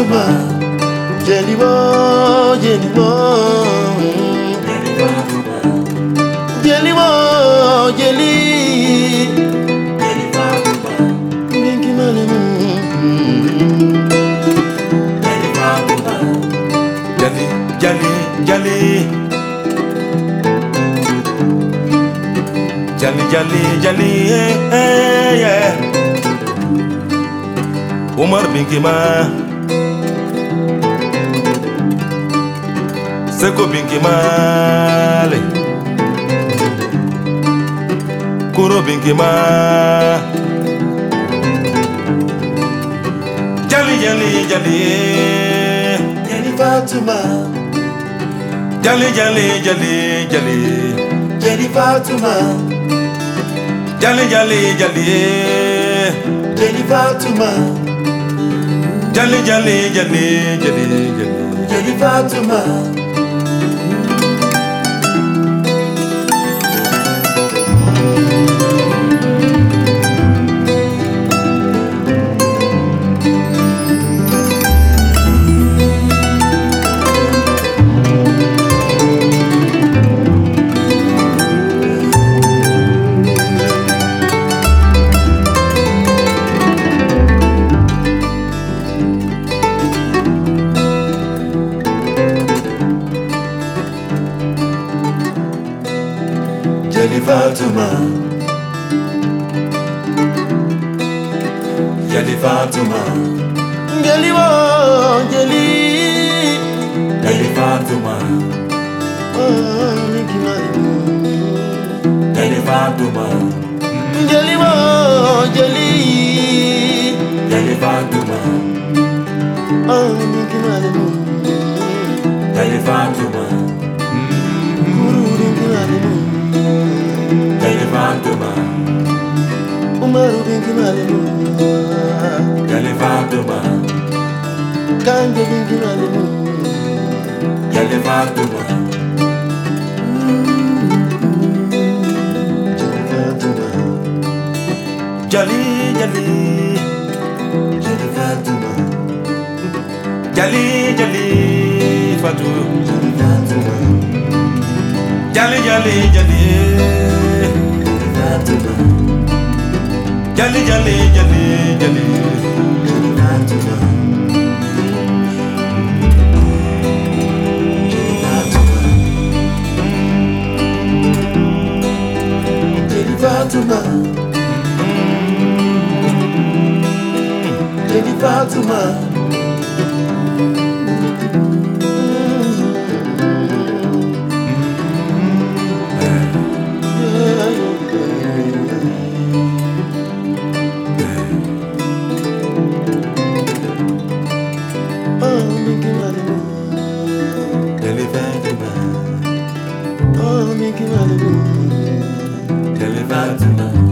Fatuma, Jeliwo, Jeliwo, Jeliwo, Jeli, Bingi Malemu, Jali, Jali, Jali, Jali, Jali, Jali, yeah. Umar Binkima, Seko Binkima, Kuro Binkima, Jali, Jali, Jali, Jeli Fatuma, Jali, Jali, Jali, Jali, Jeli Fatuma, Jali, Jali, Jali, Jeli Fatuma, Jali, Jali, Jali, Jali, Jali. Jeli Fatuma. Jeli Fatuma, Jeli Fatuma, Jeli wo, Jeli, Jeli Fatuma, Bingi Malemu, Jeli Fatuma, Jeli wo, Jeli, Jeli Fatuma, Bingi Malemu, Jeli Fatuma, Bingi Malemu. Jeli Fatuma, Umaru Bingi Malemu, Jali Fatuma, Kanje Bingi Malemu, Jali Fatuma, Jeli Fatuma, Jali, Jali, Jeli Fatuma, Jali, Jali, Fatu, Jeli Fatuma, Jali, Jali, Jali, Jeli Fatuma, Jali, Jali, Jali, Jali, Jeli Fatuma, Jeli Fatuma, Jeli Fatuma, Jeli Fatuma. Jali Fatuma, Oh, Bingi Malemu, Jali Fatuma.